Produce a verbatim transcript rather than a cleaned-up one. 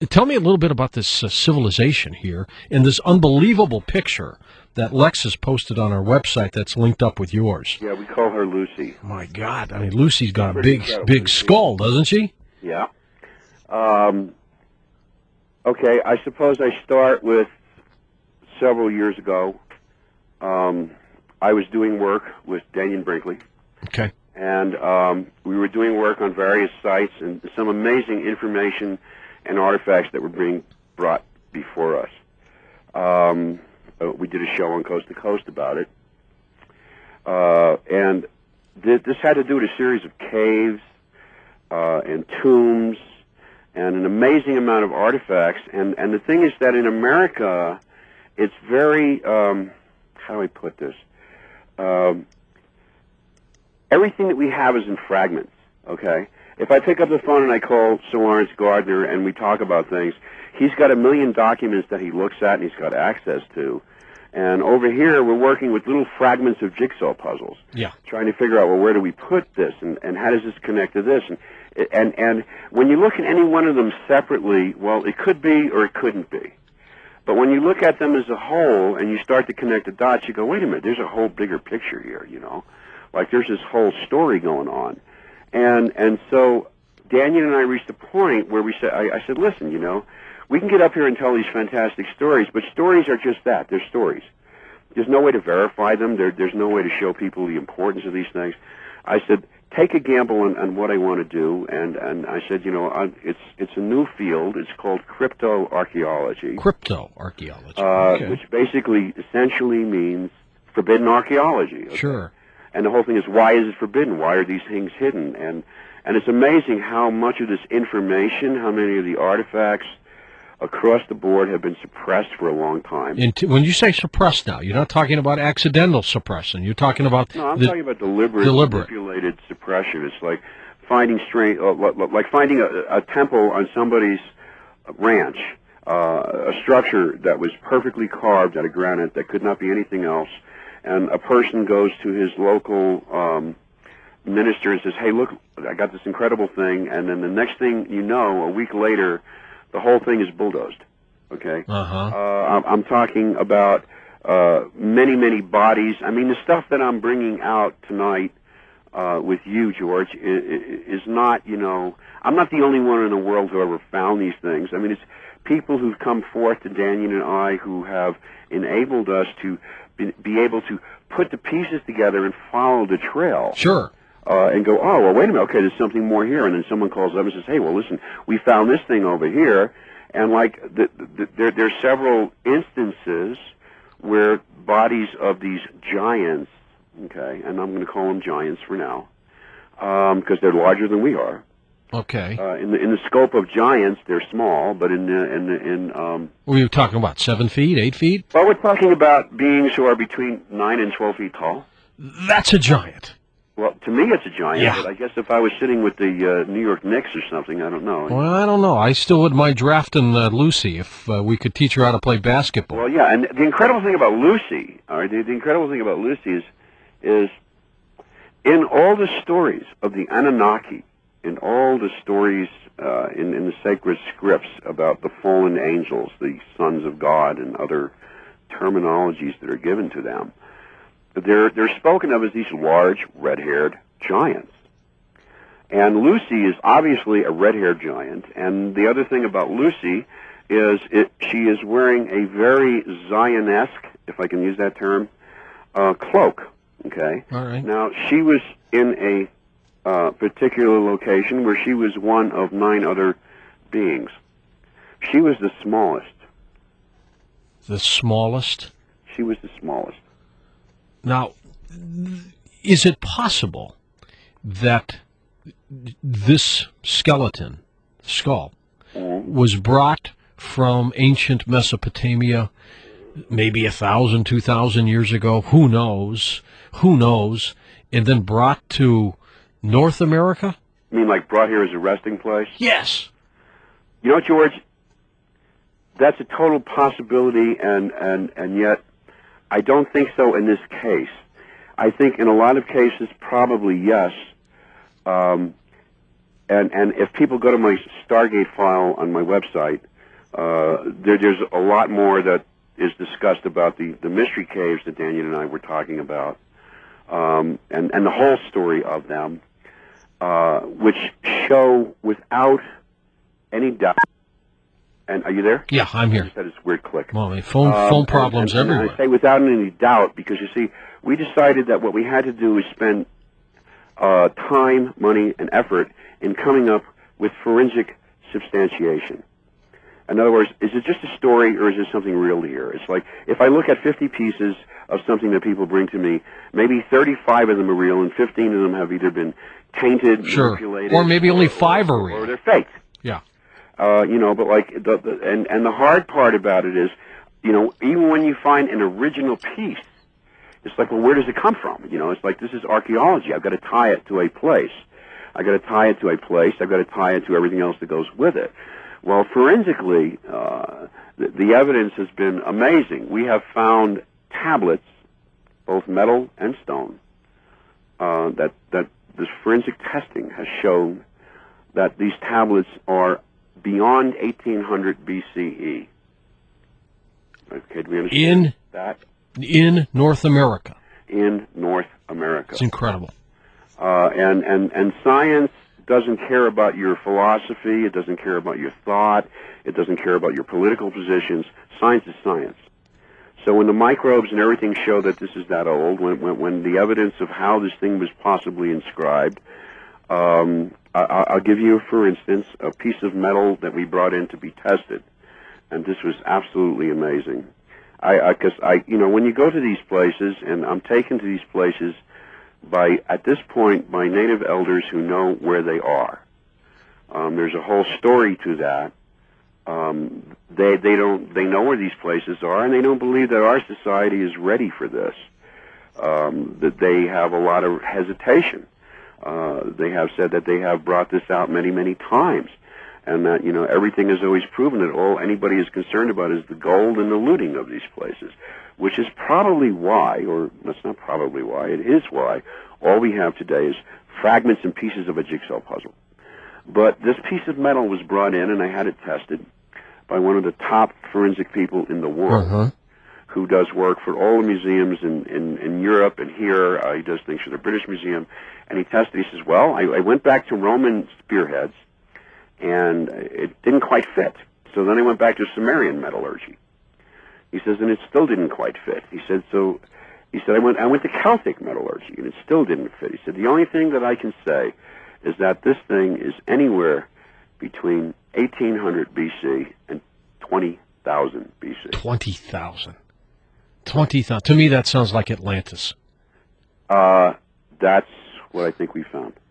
Tell me a little bit about this uh, civilization here and this unbelievable picture that Lex has posted on our website that's linked up with yours. Yeah, we call her Lucy. My God, I mean, Lucy's got a Pretty big, incredible. big skull, doesn't she? Yeah. Um, okay, I suppose I start with several years ago. Um, I was doing work with Daniel Brinkley. Okay. And um, we were doing work on various sites and some amazing information and artifacts that were being brought before us. Um, uh, we did a show on Coast to Coast about it. Uh, and th- this had to do with a series of caves uh, and tombs and an amazing amount of artifacts. And, and the thing is that in America, it's very, um, how do I put this? Um, everything that we have is in fragments, okay? If I pick up the phone and I call Sir Lawrence Gardner and we talk about things, he's got a million documents that he looks at and he's got access to. And over here, we're working with little fragments of jigsaw puzzles, Yeah. trying to figure out, well, where do we put this, and, and how does this connect to this? And, and, and when you look at any one of them separately, well, it could be or it couldn't be. But when you look at them as a whole and you start to connect the dots, you go, wait a minute, there's a whole bigger picture here, you know? Like there's this whole story going on. And and so Daniel and I reached a point where we said, I, I said, listen, you know, we can get up here and tell these fantastic stories, but stories are just that. They're stories. There's no way to verify them. There, there's no way to show people the importance of these things. I said, take a gamble on, on what I want to do, and, and I said, you know, I, it's it's a new field. It's called cryptoarchaeology. Cryptoarchaeology. Uh, Okay. Which basically essentially means forbidden archaeology. Okay? Sure. And the whole thing is, why is it forbidden? Why are these things hidden? And and it's amazing how much of this information, how many of the artifacts across the board have been suppressed for a long time. And t- when you say suppressed now, you're not talking about accidental suppression. You're talking about No, I'm the, talking about deliberate, deliberate. manipulated suppression. It's like finding strange, uh, like finding a, a temple on somebody's ranch, uh, a structure that was perfectly carved out of granite that could not be anything else, and a person goes to his local um, minister and says, hey, look, I got this incredible thing, and then the next thing you know, a week later, the whole thing is bulldozed, okay? Uh-huh. Uh, I'm, I'm talking about uh, many, many bodies. I mean, the stuff that I'm bringing out tonight uh, with you, George, is, is not, you know, I'm not the only one in the world who ever found these things. I mean, it's people who've come forth to Daniel and I who have enabled us to be, be able to put the pieces together and follow the trail. Sure. Uh, and go, oh, well, wait a minute, okay, there's something more here. And then someone calls up and says, hey, well, listen, we found this thing over here. And, like, the, the, there, there are several instances where bodies of these giants, okay, and I'm going to call them giants for now, because um, they're larger than we are. Okay. Uh, in the in the scope of giants, they're small, but in the in the, in um. What are you talking about? Seven feet, eight feet? Well, we're talking about beings who are between nine and twelve feet tall. That's a giant. Well, to me, it's a giant. Yeah. But I guess if I was sitting with the uh, New York Knicks or something, I don't know. Well, I don't know. I still wouldn't mind drafting uh, Lucy if uh, we could teach her how to play basketball. Well, yeah, and the incredible thing about Lucy, all right, the, the incredible thing about Lucy is, is in all the stories of the Anunnaki, in all the stories uh, in, in the sacred scripts about the fallen angels, the sons of God, and other terminologies that are given to them, they're, they're spoken of as these large, red-haired giants. And Lucy is obviously a red-haired giant, and the other thing about Lucy is it, she is wearing a very Zionesque, if I can use that term, uh, cloak, okay? All right. Now, she was in a uh, particular location where she was one of nine other beings. She was the smallest. The smallest? She was the smallest. Now, is it possible that this skeleton, skull, Mm-hmm. was brought from ancient Mesopotamia maybe a thousand, two thousand years ago? Who knows? Who knows? And then brought to North America? You mean like brought here as a resting place? Yes. You know, George, that's a total possibility, and, and, and yet I don't think so in this case. I think in a lot of cases, probably yes. Um, and, and if people go to my Stargate file on my website, Uh, there, there's a lot more that is discussed about the, the mystery caves that Daniel and I were talking about, um, and, and the whole story of them, uh, which show without any doubt. And are you there? Yeah, I'm here. I just had this weird click. Well, I mean, phone Um, phone problems and, and, everywhere. And I say without any doubt because, you see, we decided that what we had to do was spend uh, time, money, and effort in coming up with forensic substantiation. In other words, is it just a story or is there something real here? It's like if I look at fifty pieces of something that people bring to me, maybe thirty-five of them are real and fifteen of them have either been tainted, Sure. manipulated, Or maybe only or, five or, are real. or they're fake. Yeah. Uh, you know, but like, the, the, and and the hard part about it is, you know, even when you find an original piece, it's like, well, where does it come from? You know, it's like this is archaeology. I've got to tie it to a place. I've got to tie it to a place. I've got to tie it to everything else that goes with it. Well, forensically, uh, the, the evidence has been amazing. We have found tablets, both metal and stone, uh, that that this forensic testing has shown that these tablets are beyond eighteen hundred B C E. Okay, do we understand In that? in North America. In North America. It's incredible. Uh, and, and, and science doesn't care about your philosophy. It doesn't care about your thought. It doesn't care about your political positions. Science is science. So when the microbes and everything show that this is that old, when, when, when the evidence of how this thing was possibly inscribed, um, I, I'll give you, for instance, a piece of metal that we brought in to be tested. And this was absolutely amazing. I, I, cause I, you know, when you go to these places, and I'm taken to these places by, at this point, by native elders who know where they are. Um, there's a whole story to that. Um, they, they don't, they know where these places are, and they don't believe that our society is ready for this. Um, that they have a lot of hesitation. Uh, they have said that they have brought this out many, many times. And that, you know, everything is always proven that all anybody is concerned about is the gold and the looting of these places, which is probably why, or that's not probably why, it is why, all we have today is fragments and pieces of a jigsaw puzzle. But this piece of metal was brought in, and I had it tested by one of the top forensic people in the world, Uh-huh. who does work for all the museums in, in, in Europe and here. Uh, he does things for the British Museum. And he tested, he says, well, I, I went back to Roman spearheads, and it didn't quite fit. So then I went back to Sumerian metallurgy. He says, and it still didn't quite fit. He said, so, he said, I went, I went to Celtic metallurgy, and it still didn't fit. He said, the only thing that I can say is that this thing is anywhere between eighteen hundred B C and twenty thousand B C. twenty thousand. twenty thousand. To me, that sounds like Atlantis. Uh, that's what I think we found.